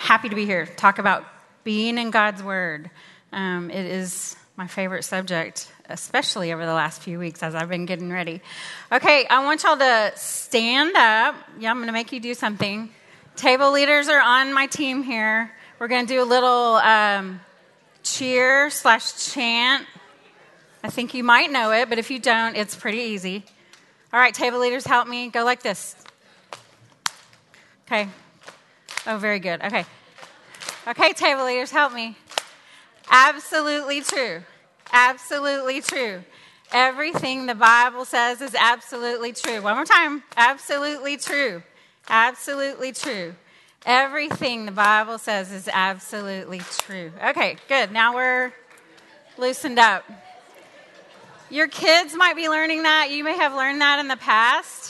happy to be here. Talk about being in God's Word. It is my favorite subject, especially over the last few weeks as I've been getting ready. Okay, I want y'all to stand up. Yeah, I'm going to make you do something. Table leaders are on my team here. We're going to do a little cheer/chant. I think you might know it, but if you don't, it's pretty easy. All right, table leaders, help me. Go like this. Okay. Oh, very good. Okay. Okay, table leaders, help me. Absolutely true. Absolutely true. Everything the Bible says is absolutely true. One more time. Absolutely true. Absolutely true. Everything the Bible says is absolutely true. Okay, good. Now we're loosened up. Your kids might be learning that. You may have learned that in the past.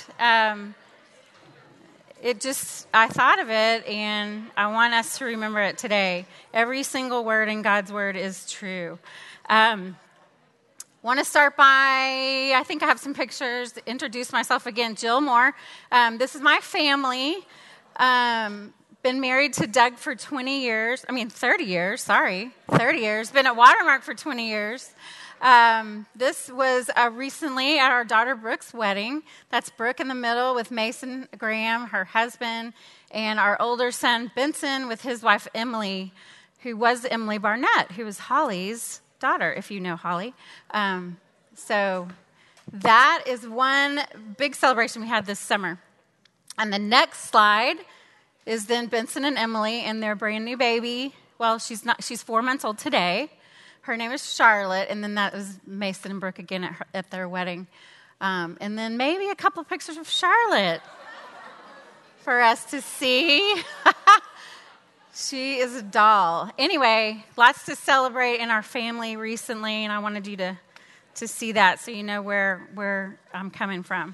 I thought of it, and I want us to remember it today. Every single word in God's Word is true. Want to start by, I think I have some pictures. Introduce myself again, Jill Moore. This is my family. Been married to Doug for 30 years. 30 years. Been at Watermark for 20 years. This was recently at our daughter Brooke's wedding. That's Brooke in the middle with Mason Graham, her husband, and our older son Benson with his wife Emily, who was Emily Barnett, who was Holly's daughter, if you know Holly. So that is one big celebration we had this summer. And the next slide is then Benson and Emily and their brand new baby. Well, she's 4 months old today. Her name is Charlotte, and then that was Mason and Brooke again at their wedding. And then maybe a couple of pictures of Charlotte for us to see. She is a doll. Anyway, lots to celebrate in our family recently, and I wanted you to see that so you know where I'm coming from.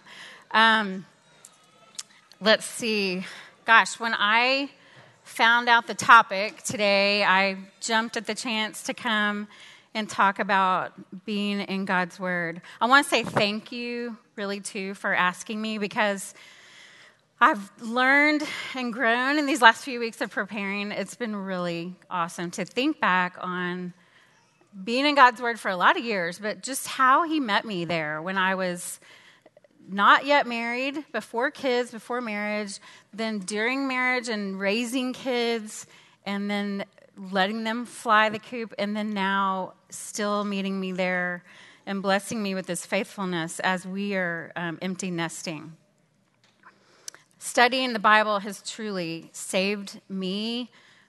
Let's see. Gosh, when I found out the topic today, I jumped at the chance to come and talk about being in God's Word. I want to say thank you, really, too, for asking me, because I've learned and grown in these last few weeks of preparing. It's been really awesome to think back on being in God's Word for a lot of years, but just how He met me there when I was not yet married, before kids, before marriage, then during marriage and raising kids, and then letting them fly the coop, and then now still meeting me there and blessing me with His faithfulness as we are empty nesting. Studying the Bible has truly saved me,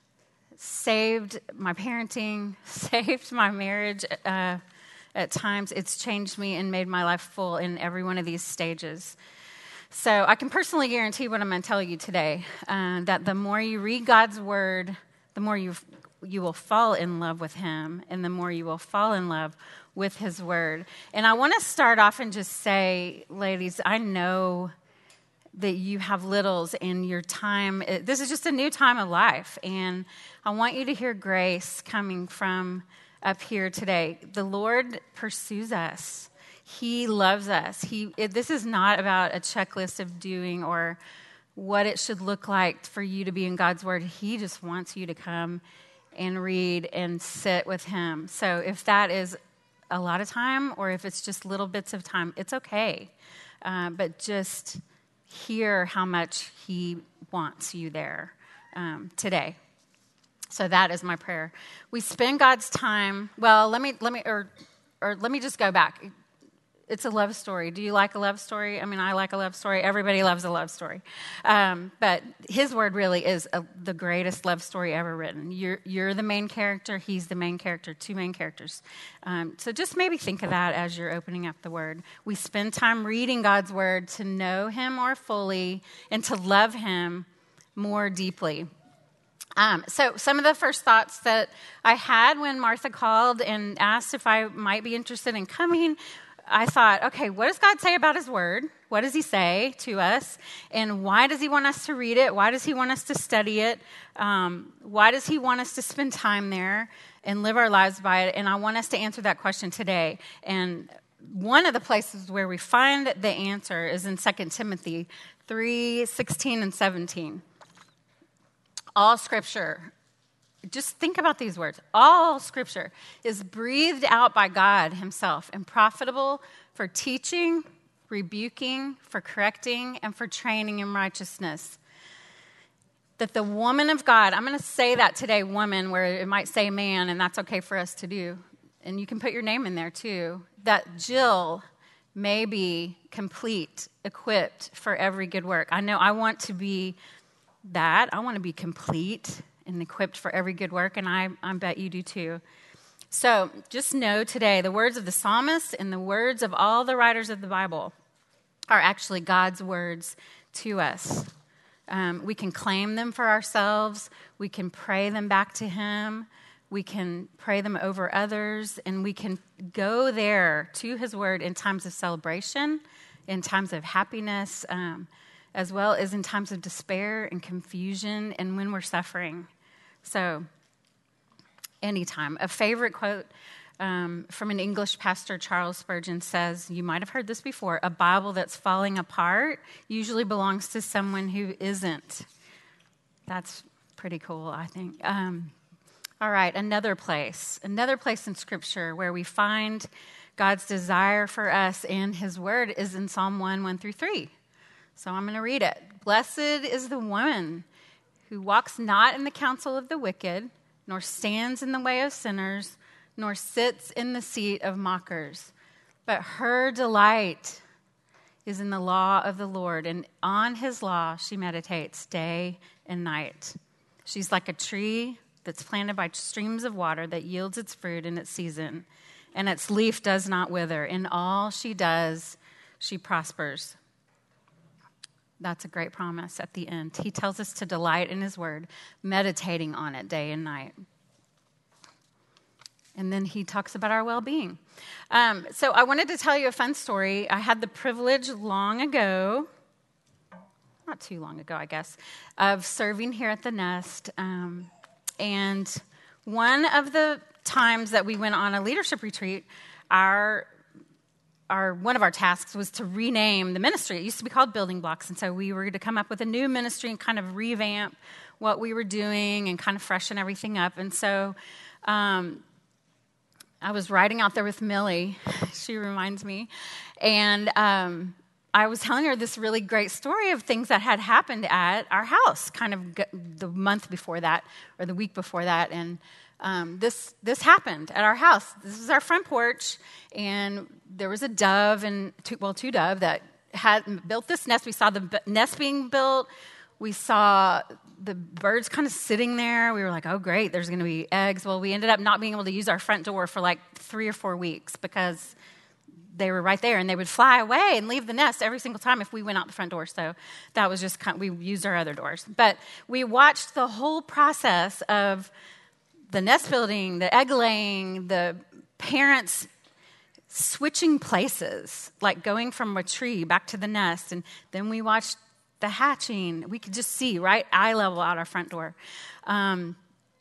saved my parenting, saved my marriage. At times, it's changed me and made my life full in every one of these stages. So I can personally guarantee what I'm going to tell you today, that the more you read God's Word, the more you will fall in love with Him, and the more you will fall in love with His Word. And I want to start off and just say, ladies, I know that you have littles in your time. This is just a new time of life, and I want you to hear grace coming from up here today. The Lord pursues us. He loves us. This is not about a checklist of doing or what it should look like for you to be in God's Word. He just wants you to come and read and sit with Him. So if that is a lot of time or if it's just little bits of time, it's okay. But just hear how much He wants you there today. So that is my prayer. We spend God's time. Well, let me just go back. It's a love story. Do you like a love story? I like a love story. Everybody loves a love story. But His Word really is the greatest love story ever written. You're the main character. He's the main character. Two main characters. So just maybe think of that as you're opening up the Word. We spend time reading God's Word to know Him more fully and to love Him more deeply. So some of the first thoughts that I had when Martha called and asked if I might be interested in coming, I thought, okay, what does God say about His Word? What does He say to us? And why does He want us to read it? Why does He want us to study it? Why does He want us to spend time there and live our lives by it? And I want us to answer that question today. And one of the places where we find the answer is in 2 Timothy 3:16 and 17. All Scripture, just think about these words. All Scripture is breathed out by God himself and profitable for teaching, rebuking, for correcting, and for training in righteousness. That the woman of God, I'm going to say that today, woman, where it might say man, and that's okay for us to do. And you can put your name in there too. That Jill may be complete, equipped for every good work. I know I want to be that. I want to be complete and equipped for every good work, and I bet you do too. So just know today, the words of the psalmist and the words of all the writers of the Bible are actually God's words to us. We can claim them for ourselves. We can pray them back to him. We can pray them over others, and we can go there to his word in times of celebration, in times of happiness, as well as in times of despair and confusion and when we're suffering. So, anytime. A favorite quote from an English pastor, Charles Spurgeon, says, you might have heard this before, a Bible that's falling apart usually belongs to someone who isn't. That's pretty cool, I think. All right, another place in Scripture where we find God's desire for us and his word is in Psalm 1:1-3. So I'm going to read it. Blessed is the woman who walks not in the counsel of the wicked, nor stands in the way of sinners, nor sits in the seat of mockers. But her delight is in the law of the Lord, and on his law she meditates day and night. She's like a tree that's planted by streams of water that yields its fruit in its season, and its leaf does not wither. In all she does, she prospers. That's a great promise at the end. He tells us to delight in his word, meditating on it day and night. And then he talks about our well-being. So I wanted to tell you a fun story. I had the privilege long ago, not too long ago, I guess, of serving here at the Nest. And one of the times that we went on a leadership retreat, one of our tasks was to rename the ministry. It used to be called Building Blocks, and so we were to come up with a new ministry and kind of revamp what we were doing and kind of freshen everything up. And so I was riding out there with Millie. She reminds me. And I was telling her this really great story of things that had happened at our house kind of the month before that or the week before that. And this happened at our house. This is our front porch, and there was a dove and two dove that had built this nest. We saw the nest being built. We saw the birds kind of sitting there. We were like, oh, great, there's going to be eggs. Well, we ended up not being able to use our front door for like 3 or 4 weeks because they were right there, and they would fly away and leave the nest every single time if we went out the front door. So that was just we used our other doors. But we watched the whole process of the nest building, the egg laying, the parents switching places, like going from a tree back to the nest. And then we watched the hatching. We could just see right eye level out our front door. Then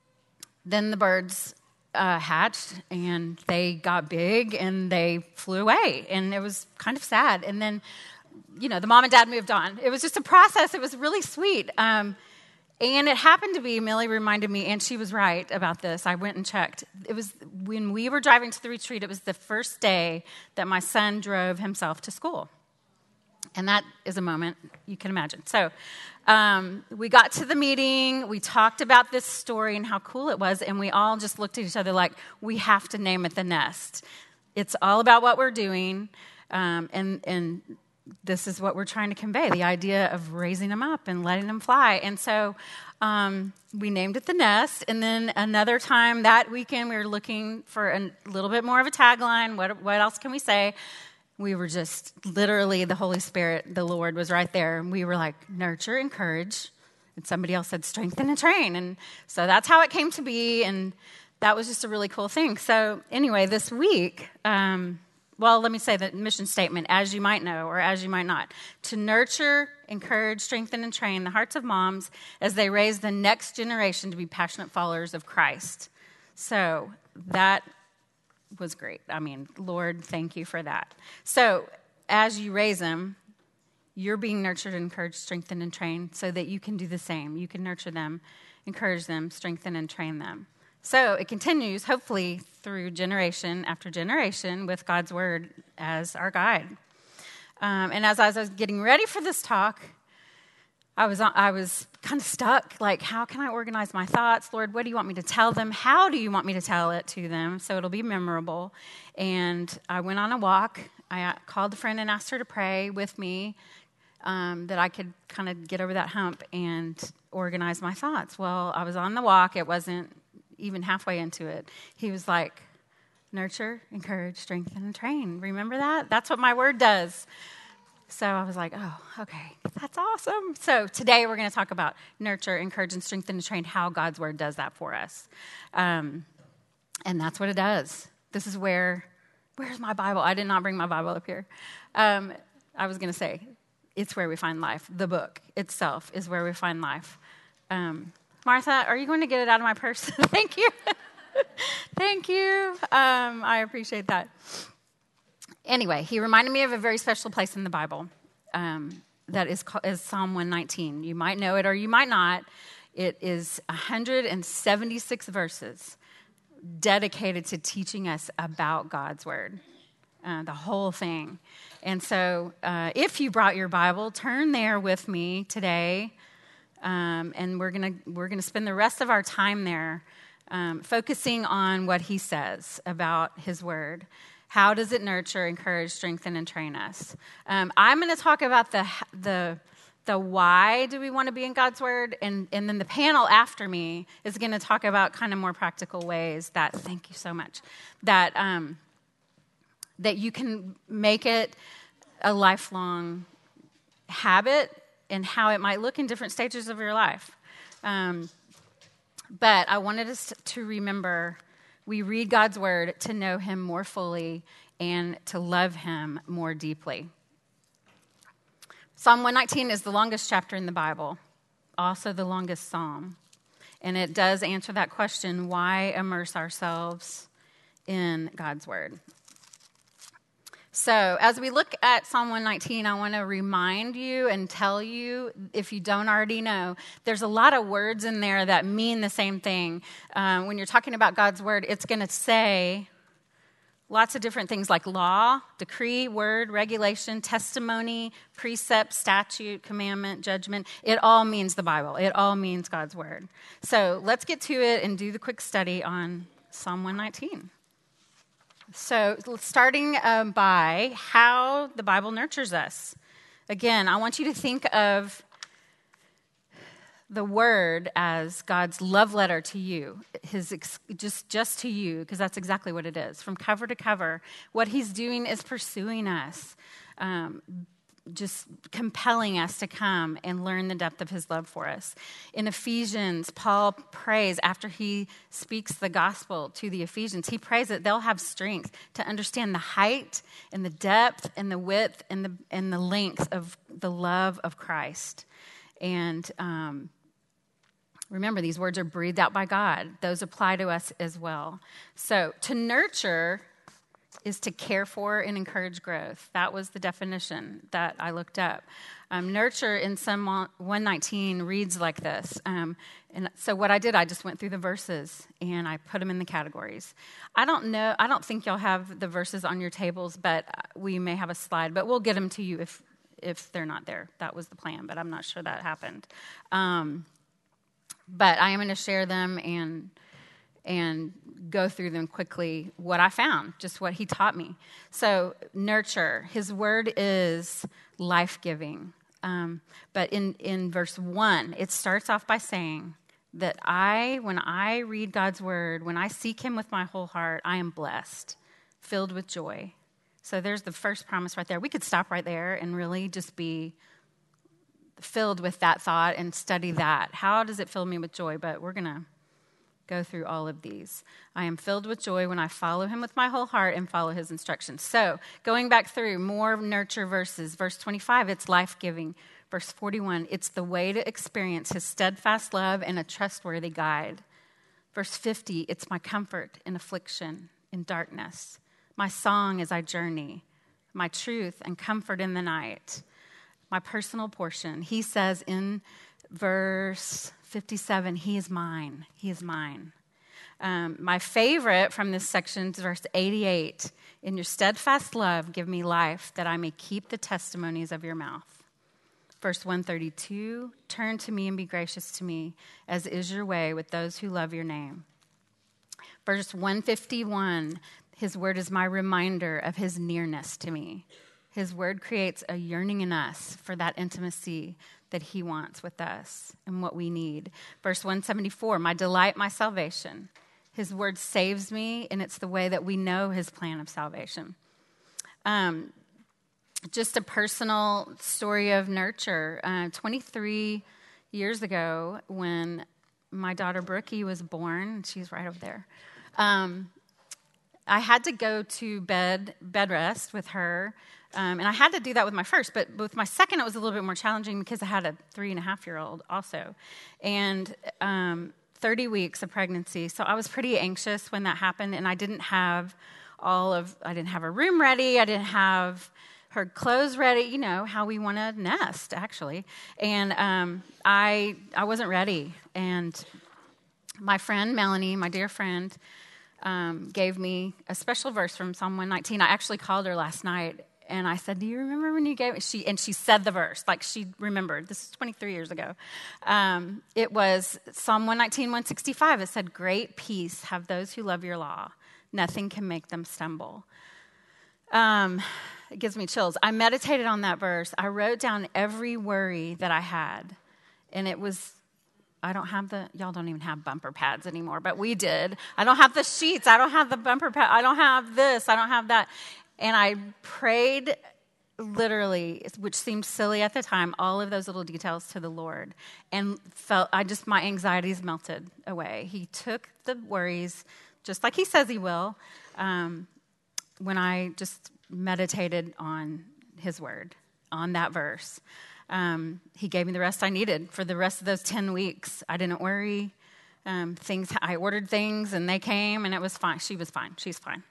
the birds hatched, and they got big, and they flew away. And it was kind of sad. And then, the mom and dad moved on. It was just a process. It was really sweet. And it happened to be, Millie reminded me, and she was right about this. I went and checked. It was when we were driving to the retreat, it was the first day that my son drove himself to school. And that is a moment you can imagine. So we got to the meeting. We talked about this story and how cool it was. And we all just looked at each other like, we have to name it the Nest. It's all about what we're doing. And this is what we're trying to convey, the idea of raising them up and letting them fly. And so we named it the Nest. And then another time that weekend, we were looking for a little bit more of a tagline. What else can we say? We were just literally, the Holy Spirit, the Lord was right there. And we were like, nurture, encourage. And somebody else said, strengthen and train. And so that's how it came to be. And that was just a really cool thing. So anyway, this week, let me say the mission statement, as you might know or as you might not, to nurture, encourage, strengthen, and train the hearts of moms as they raise the next generation to be passionate followers of Christ. So that was great. I mean, Lord, thank you for that. So as you raise them, you're being nurtured, encouraged, strengthened, and trained so that you can do the same. You can nurture them encourage them, strengthen, and train them. So it continues, hopefully, through generation after generation with God's word as our guide. And as I was getting ready for this talk, I was kind of stuck. Like, how can I organize my thoughts? Lord, what do you want me to tell them? How do you want me to tell it to them so it'll be memorable? And I went on a walk. I called a friend and asked her to pray with me that I could kind of get over that hump and organize my thoughts. Well, I was on the walk. It wasn't even halfway into it. He was like, nurture, encourage, strengthen, and train. Remember that? That's what my word does. So I was like, oh, okay, that's awesome. So today we're going to talk about nurture, encourage, and strengthen, and train, how God's word does that for us. And that's what it does. This is where's my Bible? I did not bring my Bible up here. I was going to say, it's where we find life. The book itself is where we find life. Martha, are you going to get it out of my purse? Thank you. Thank you. I appreciate that. Anyway, he reminded me of a very special place in the Bible that is Psalm 119. You might know it or you might not. It is 176 verses dedicated to teaching us about God's word, the whole thing. And so if you brought your Bible, turn there with me today, and we're gonna spend the rest of our time there focusing on what he says about his word. How does it nurture, encourage, strengthen, and train us? I'm going to talk about the why do we want to be in God's word, and then the panel after me is going to talk about kind of more practical ways that, thank you so much, that you can make it a lifelong habit and how it might look in different stages of your life. But I wanted us to remember, we read God's word to know him more fully and to love him more deeply. Psalm 119 is the longest chapter in the Bible, also the longest psalm. And it does answer that question, why immerse ourselves in God's word? So as we look at Psalm 119, I want to remind you and tell you, if you don't already know, there's a lot of words in there that mean the same thing. When you're talking about God's word, it's going to say lots of different things like law, decree, word, regulation, testimony, precept, statute, commandment, judgment. It all means the Bible. It all means God's word. So let's get to it and do the quick study on Psalm 119. So starting by how the Bible nurtures us. Again, I want you to think of the word as God's love letter to you, just to you, because that's exactly what it is. From cover to cover, what he's doing is pursuing us, just compelling us to come and learn the depth of his love for us. In Ephesians, Paul prays after he speaks the gospel to the Ephesians. He prays that they'll have strength to understand the height and the depth and the width and the length of the love of Christ. And remember, these words are breathed out by God. Those apply to us as well. So to nurture is to care for and encourage growth. That was the definition that I looked up. Nurture in Psalm 119 reads like this. And so what I did, I just went through the verses and I put them in the categories. I don't think y'all have the verses on your tables, but we may have a slide, but we'll get them to you if they're not there. That was the plan, but I'm not sure that happened. But I am going to share them and go through them quickly, what I found, just what he taught me. So nurture, his word is life-giving. But in verse 1, it starts off by saying that when I read God's word, when I seek him with my whole heart, I am blessed, filled with joy. So there's the first promise right there. We could stop right there and really just be filled with that thought and study that. How does it fill me with joy? But we're going to go through all of these. I am filled with joy when I follow him with my whole heart and follow his instructions. So going back through more nurture verses. Verse 25, it's life-giving. Verse 41, it's the way to experience his steadfast love and a trustworthy guide. Verse 50, it's my comfort in affliction, in darkness. My song as I journey. My truth and comfort in the night. My personal portion. He says in verse 57, he is mine. He is mine. My favorite from this section is verse 88. In your steadfast love, give me life, that I may keep the testimonies of your mouth. Verse 132, turn to me and be gracious to me, as is your way with those who love your name. Verse 151, his word is my reminder of his nearness to me. His word creates a yearning in us for that intimacy that he wants with us and what we need. Verse 174, my delight, my salvation. His word saves me, and it's the way that we know his plan of salvation. Just a personal story of nurture. 23 years ago, when my daughter Brookie was born, she's right over there, I had to go to bed rest with her, and I had to do that with my first, but with my second, it was a little bit more challenging because I had a 3.5-year-old also, and 30 weeks of pregnancy. So I was pretty anxious when that happened, and I didn't have her room ready. I didn't have her clothes ready, you know, how we want to nest, actually. And I wasn't ready. And my friend, Melanie, my dear friend, gave me a special verse from Psalm 119. I actually called her last night, and I said, do you remember when you gave it? She said the verse, like she remembered. This is 23 years ago. It was Psalm 119, 165. It said, great peace have those who love your law. Nothing can make them stumble. It gives me chills. I meditated on that verse. I wrote down every worry that I had. And it was, y'all don't even have bumper pads anymore, but we did. I don't have the sheets. I don't have the bumper pad. I don't have this. I don't have that. And I prayed literally, which seemed silly at the time, all of those little details to the Lord, and my anxieties melted away. He took the worries, just like he says he will, when I just meditated on his word, on that verse. He gave me the rest I needed for the rest of those 10 weeks. I didn't worry. I ordered things and they came and it was fine. She was fine. She's fine.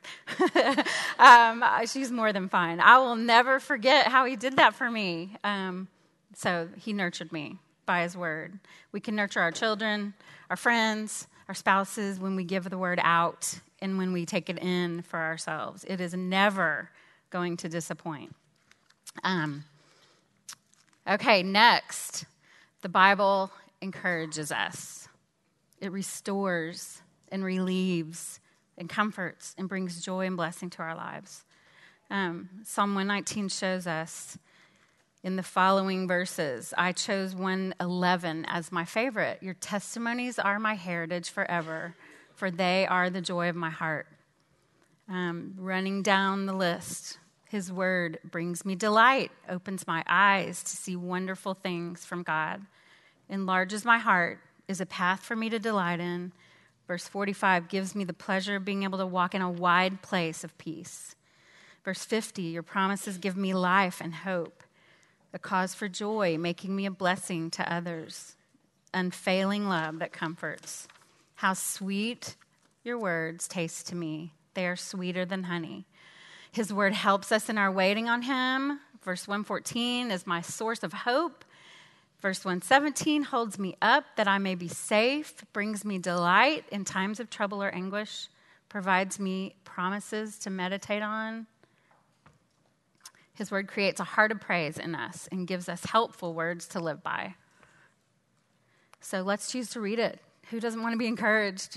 She's more than fine. I will never forget how he did that for me. So he nurtured me by his word. We can nurture our children, our friends, our spouses when we give the word out and when we take it in for ourselves. It is never going to disappoint. Okay, next, the Bible encourages us. It restores and relieves and comforts and brings joy and blessing to our lives. Psalm 119 shows us in the following verses. I chose 111 as my favorite. Your testimonies are my heritage forever, for they are the joy of my heart. Running down the list, his word brings me delight, opens my eyes to see wonderful things from God, enlarges my heart, is a path for me to delight in. Verse 45 gives me the pleasure of being able to walk in a wide place of peace. Verse 50, your promises give me life and hope, a cause for joy, making me a blessing to others, unfailing love that comforts. How sweet your words taste to me. They are sweeter than honey. His word helps us in our waiting on him. Verse 114 is my source of hope. Verse 117 holds me up that I may be safe, brings me delight in times of trouble or anguish, provides me promises to meditate on. His word creates a heart of praise in us and gives us helpful words to live by. So let's choose to read it. Who doesn't want to be encouraged?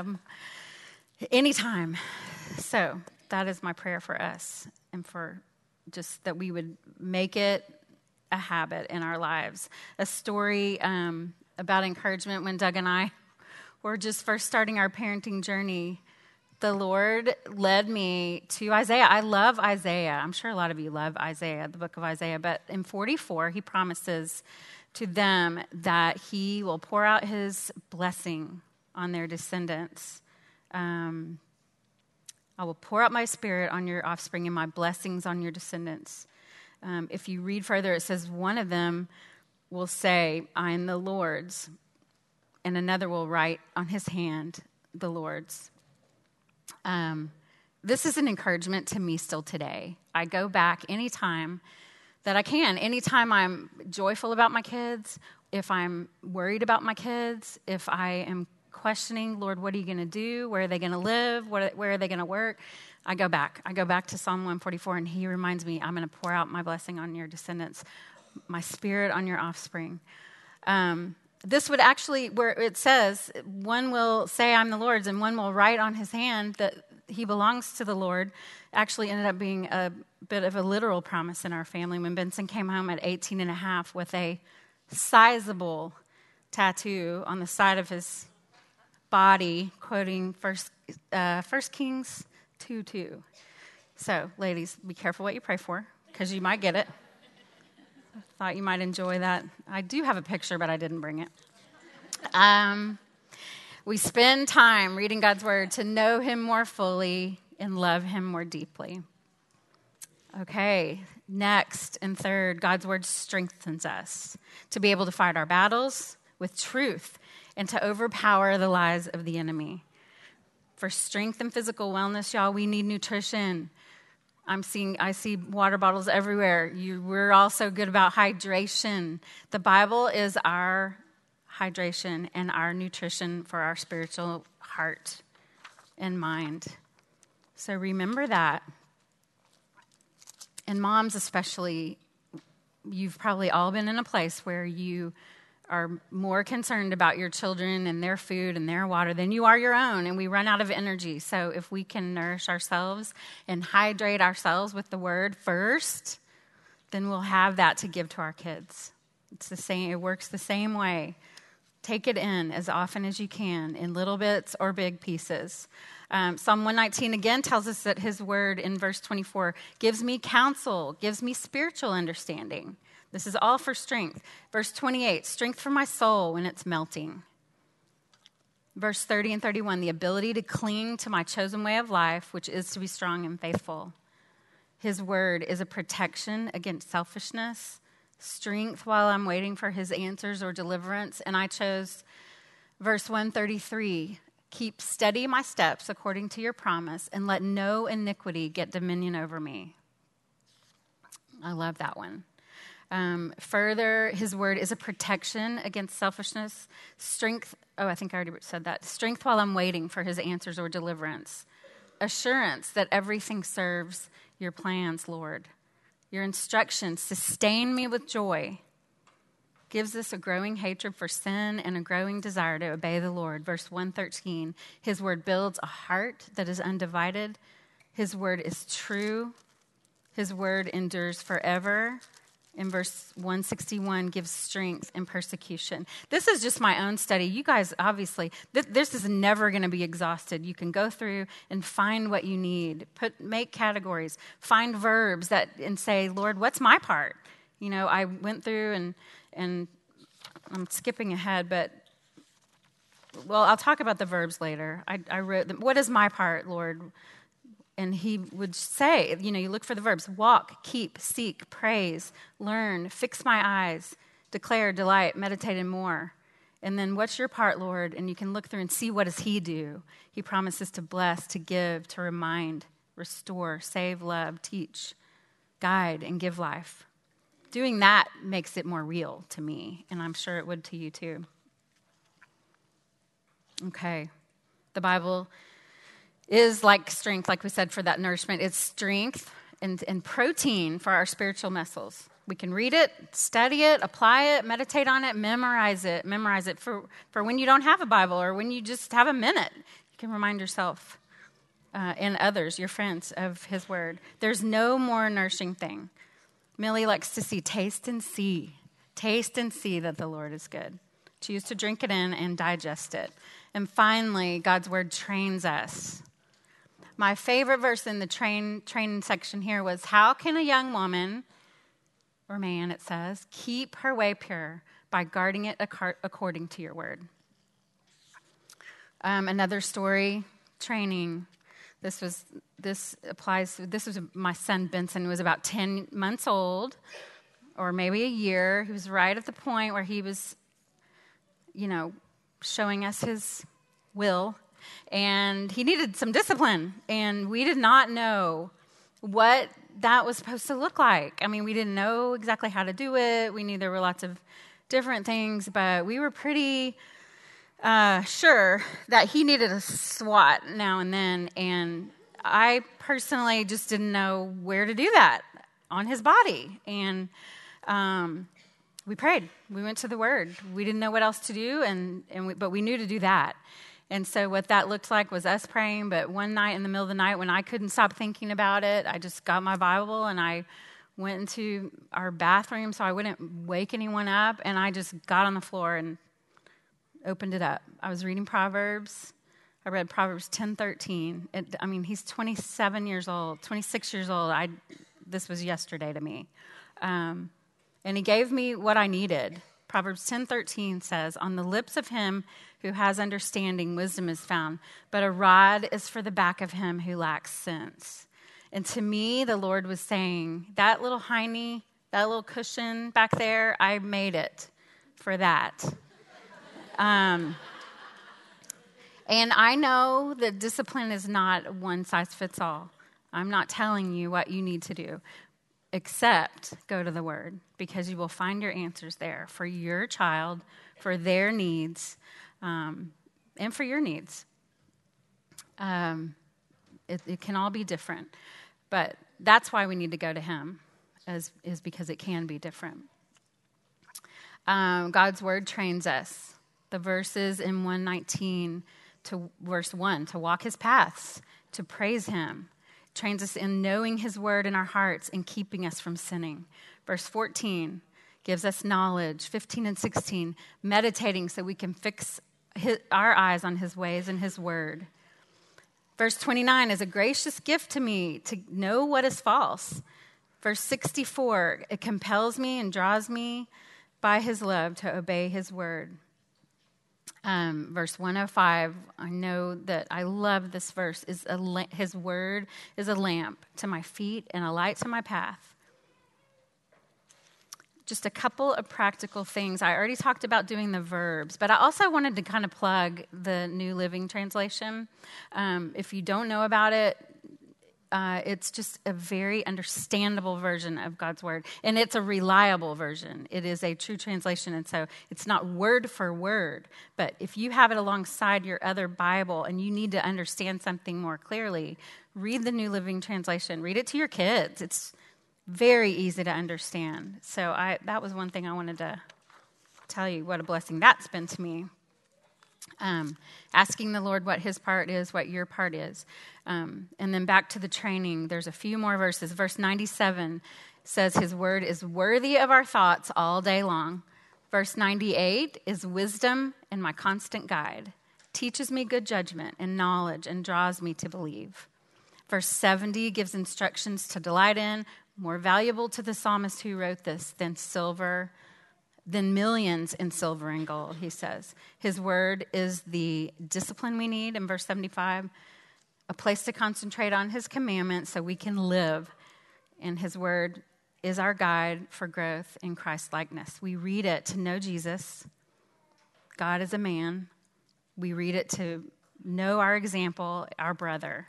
Anytime. So that is my prayer for us and for just that we would make it a habit in our lives. A story about encouragement when Doug and I were just first starting our parenting journey. The Lord led me to Isaiah. I love Isaiah. I'm sure a lot of you love Isaiah, the book of Isaiah. But in 44, he promises to them that he will pour out his blessing on their descendants. I will pour out my spirit on your offspring and my blessings on your descendants. If you read further, it says one of them will say, I am the Lord's, and another will write on his hand, the Lord's. This is an encouragement to me still today. I go back anytime that I can. Anytime I'm joyful about my kids if I'm worried about my kids, if I am questioning, Lord, what are you going to do? Where are they going to live? Where are they going to work? I go back. I go back to Psalm 144, and he reminds me, I'm going to pour out my blessing on your descendants, my spirit on your offspring. This would actually, where it says, one will say, I'm the Lord's, and one will write on his hand that he belongs to the Lord, actually ended up being a bit of a literal promise in our family. When Benson came home at 18 and a half with a sizable tattoo on the side of his body, quoting First Kings 2:2. So, ladies, be careful what you pray for, because you might get it. I thought you might enjoy that. I do have a picture, but I didn't bring it. We spend time reading God's word to know him more fully and love him more deeply. Okay, next and third, God's word strengthens us to be able to fight our battles with truth and to overpower the lies of the enemy. For strength and physical wellness, y'all, we need nutrition. I see water bottles everywhere. We're also good about hydration. The Bible is our hydration and our nutrition for our spiritual heart and mind. So remember that. And moms especially, you've probably all been in a place where you are more concerned about your children and their food and their water than you are your own, and we run out of energy. So if we can nourish ourselves and hydrate ourselves with the word first, then we'll have that to give to our kids. It's the same. It works the same way. Take it in as often as you can, in little bits or big pieces. Psalm 119 again tells us that his word in verse 24 gives me counsel, gives me spiritual understanding. This is all for strength. Verse 28, strength for my soul when it's melting. Verse 30 and 31, the ability to cling to my chosen way of life, which is to be strong and faithful. His word is a protection against selfishness, strength while I'm waiting for his answers or deliverance. And I chose verse 133, keep steady my steps according to your promise, and let no iniquity get dominion over me. I love that one. Further, his word is a protection against selfishness, strength. Oh, I think I already said that. Strength while I'm waiting for his answers or deliverance. Assurance that everything serves your plans, Lord. Your instructions sustain me with joy. Gives us a growing hatred for sin and a growing desire to obey the Lord. Verse 113, his word builds a heart that is undivided. His word is true. His word endures forever. In verse 161, gives strength in persecution. This is just my own study. You guys, obviously, this is never going to be exhausted. You can go through and find what you need. Make categories. Find verbs and say, Lord, what's my part? You know, I went through and I'm skipping ahead, but, well, I'll talk about the verbs later. I wrote, what is my part, Lord? And he would say, you look for the verbs, walk, keep, seek, praise, learn, fix my eyes, declare, delight, meditate, and more. And then what's your part, Lord? And you can look through and see what does he do. He promises to bless, to give, to remind, restore, save, love, teach, guide, and give life. Doing that makes it more real to me, and I'm sure it would to you too. Okay, the Bible is like strength, like we said, for that nourishment. It's strength and protein for our spiritual muscles. We can read it, study it, apply it, meditate on it, memorize it for when you don't have a Bible or when you just have a minute. You can remind yourself and others, your friends, of his word. There's no more nourishing thing. Millie likes to see, taste and see that the Lord is good. Choose to drink it in and digest it. And finally, God's word trains us. My favorite verse in the training section here was, how can a young woman, or man it says, keep her way pure by guarding it according to your word? Another story, training. This was my son Benson, who was about 10 months old, or maybe a year. He was right at the point where he was, showing us his will. And he needed some discipline, and we did not know what that was supposed to look like. I mean, we didn't know exactly how to do it. We knew there were lots of different things, but we were pretty sure that he needed a SWAT now and then, and I personally just didn't know where to do that on his body. And we prayed. We went to the Word. We didn't know what else to do, but we knew to do that. And so what that looked like was us praying, but one night in the middle of the night when I couldn't stop thinking about it, I just got my Bible and I went into our bathroom so I wouldn't wake anyone up, and I just got on the floor and opened it up. I was reading Proverbs. I read Proverbs 10:13. He's 27 years old, 26 years old. This was yesterday to me. And he gave me what I needed. Proverbs 10:13 says, "On the lips of him who has understanding, wisdom is found, but a rod is for the back of him who lacks sense." And to me, the Lord was saying, that little hiney, that little cushion back there, I made it for that. And I know that discipline is not one size fits all. I'm not telling you what you need to do, except go to the Word, because you will find your answers there for your child, for their needs, and for your needs. It can all be different, but that's why we need to go to Him, is because it can be different. God's Word trains us. The verses in 119 to verse 1, to walk His paths, to praise Him, trains us in knowing His Word in our hearts and keeping us from sinning. Verse 14 gives us knowledge. 15 and 16, meditating so we can fix our eyes on His ways and His Word. Verse 29 is a gracious gift to me to know what is false. Verse 64, it compels me and draws me by His love to obey His Word. Verse 105, I know that I love this verse. His Word is a lamp to my feet and a light to my path. Just a couple of practical things. I already talked about doing the verbs, but I also wanted to kind of plug the New Living Translation. If you don't know about it, it's just a very understandable version of God's Word, and it's a reliable version. It is a true translation, and so it's not word for word, but if you have it alongside your other Bible and you need to understand something more clearly, read the New Living Translation. Read it to your kids. It's very easy to understand. So that was one thing I wanted to tell you, what a blessing that's been to me. Asking the Lord what His part is, what your part is. And then back to the training, there's a few more verses. Verse 97 says His Word is worthy of our thoughts all day long. Verse 98 is wisdom and my constant guide. Teaches me good judgment and knowledge and draws me to believe. Verse 70 gives instructions to delight in, more valuable to the psalmist who wrote this than millions in silver and gold, he says. His Word is the discipline we need in verse 75, a place to concentrate on His commandments so we can live. And His Word is our guide for growth in Christ-likeness. We read it to know Jesus. God is a man. We read it to know our example, our brother.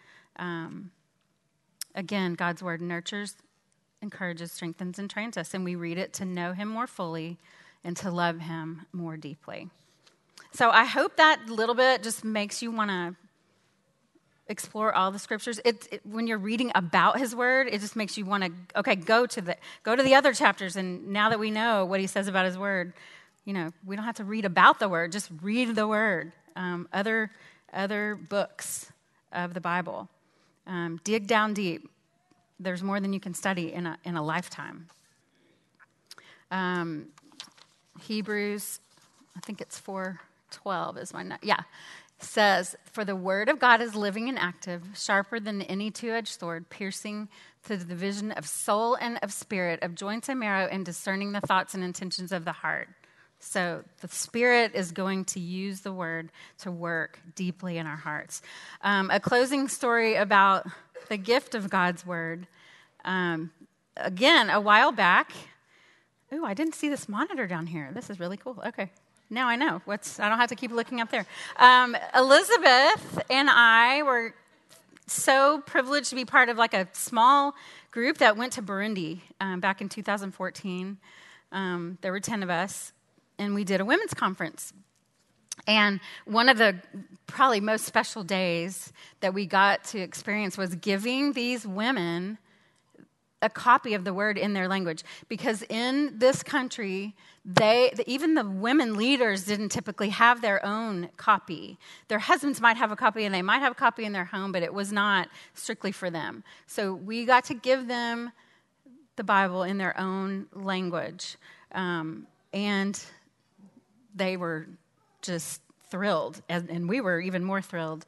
Again, God's Word nurtures, encourages, strengthens, and trains us. And we read it to know Him more fully and to love Him more deeply. So I hope that little bit just makes you want to explore all the scriptures. When you're reading about His Word, it just makes you want to, go to the other chapters. And now that we know what He says about His Word, we don't have to read about the Word, just read the Word. Other books of the Bible. Dig down deep. There's more than you can study in a lifetime. Hebrews, I think it's 4:12 is my says, "For the word of God is living and active, sharper than any two-edged sword, piercing to the division of soul and of spirit, of joints and marrow, and discerning the thoughts and intentions of the heart." So the Spirit is going to use the Word to work deeply in our hearts. A closing story about the gift of God's Word. Again, a while back. Ooh, I didn't see this monitor down here. This is really cool. Okay, now I know. I don't have to keep looking up there. Elizabeth and I were so privileged to be part of like a small group that went to Burundi back in 2014. There were 10 of us, and we did a women's conference. And one of the probably most special days that we got to experience was giving these women a copy of the word in their language. Because in this country, even the women leaders didn't typically have their own copy. Their husbands might have a copy, and they might have a copy in their home, but it was not strictly for them. So we got to give them the Bible in their own language. And they were just thrilled, and we were even more thrilled.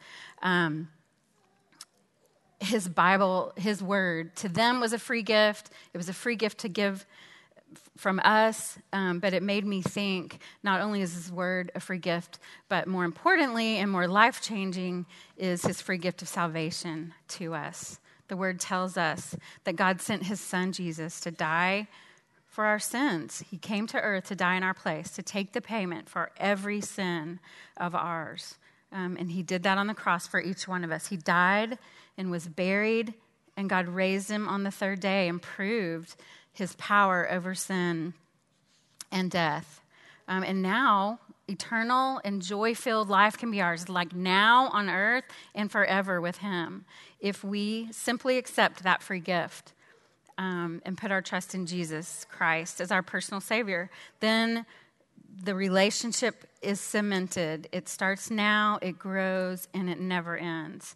His Bible, his word, to them was a free gift. It was a free gift to give from us, but it made me think, not only is his word a free gift, but more importantly and more life-changing is his free gift of salvation to us. The word tells us that God sent his son, Jesus, to die for our sins. He came to earth to die in our place, to take the payment for every sin of ours. And he did that on the cross for each one of us. He died and was buried, and God raised him on the third day and proved his power over sin and death. And now, eternal and joy-filled life can be ours, like now on earth and forever with him, if we simply accept that free gift and put our trust in Jesus Christ as our personal Savior. Then the relationship is cemented. It starts now, it grows, and it never ends.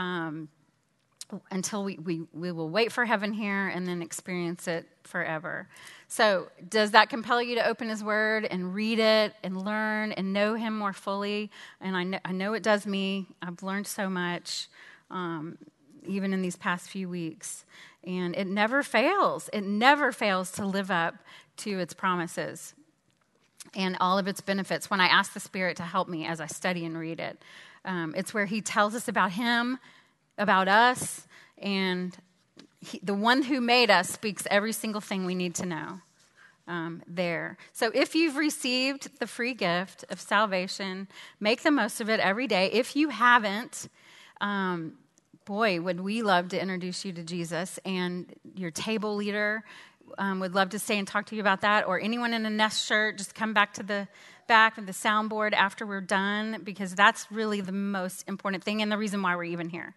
Until we will wait for heaven here and then experience it forever. So does that compel you to open his word and read it and learn and know him more fully? And I know it does me. I've learned so much, even in these past few weeks. And it never fails. It never fails to live up to its promises and all of its benefits when I ask the Spirit to help me as I study and read it. It's where he tells us about him, about us, and the one who made us speaks every single thing we need to know there. So if you've received the free gift of salvation, make the most of it every day. If you haven't, boy, would we love to introduce you to Jesus, and your table leader would love to stay and talk to you about that, or anyone in a Nest shirt, just come back to the back of the soundboard after we're done, because that's really the most important thing and the reason why we're even here.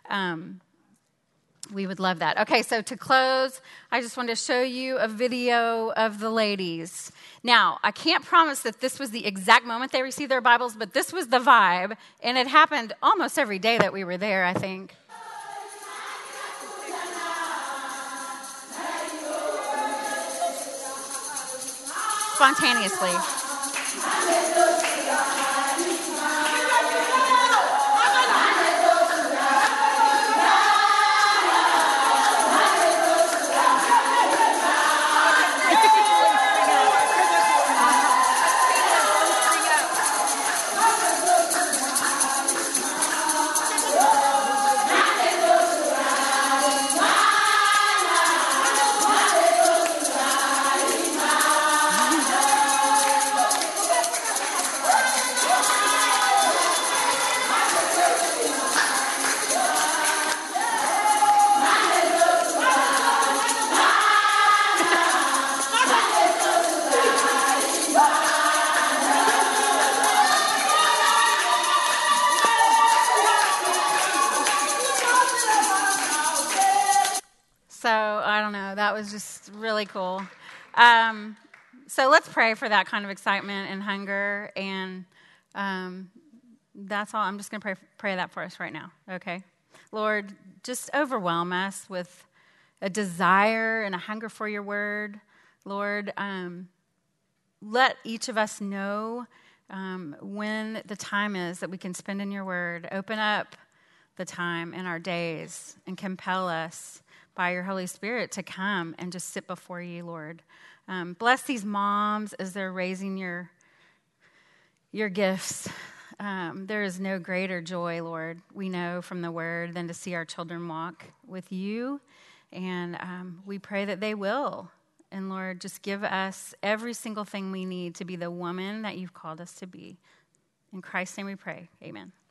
We would love that. Okay, so to close, I just wanted to show you a video of the ladies. Now, I can't promise that this was the exact moment they received their Bibles, but this was the vibe, and it happened almost every day that we were there, I think. Spontaneously. So, I don't know, that was just really cool. So let's pray for that kind of excitement and hunger, and that's all. I'm just going to pray that for us right now, okay? Lord, just overwhelm us with a desire and a hunger for your word. Lord, let each of us know when the time is that we can spend in your word. Open up the time in our days and compel us by your Holy Spirit to come and just sit before you, Lord. Bless these moms as they're raising your gifts. There is no greater joy, Lord, we know from the word, than to see our children walk with you. And we pray that they will. And Lord, just give us every single thing we need to be the woman that you've called us to be. In Christ's name we pray. Amen.